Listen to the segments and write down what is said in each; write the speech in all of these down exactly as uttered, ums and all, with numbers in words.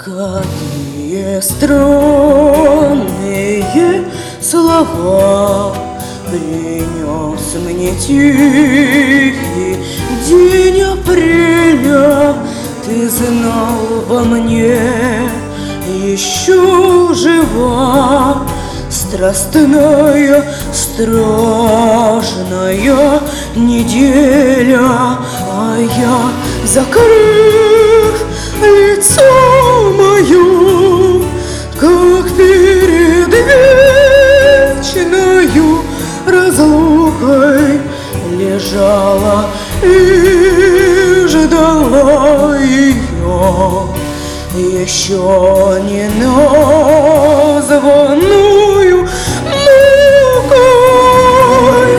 Какие странные слова принес мне тихий день апреля. Ты знал, во мне еще жива страстная, страшная неделя, а я, закрыв лицо мою, как перед вечною разлукой, лежала и ждала ее, еще не названную мукой.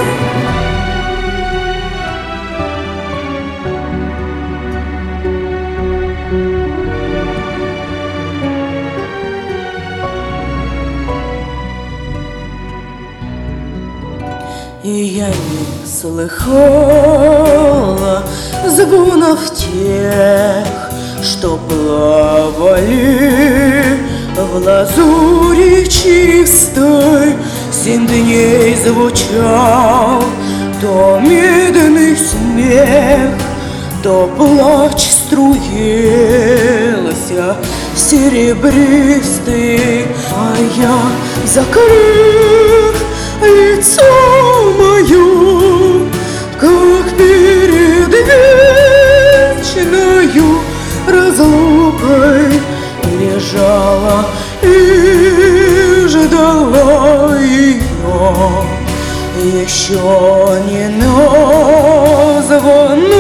И я не слыхала звонов тех, что плавали в лазури чистой. Семь дней звучал то медный смех, то плач струился серебристый, а я, закрыв лицо мою, как перед вечною разлукой, лежала и ждала ее, еще не названную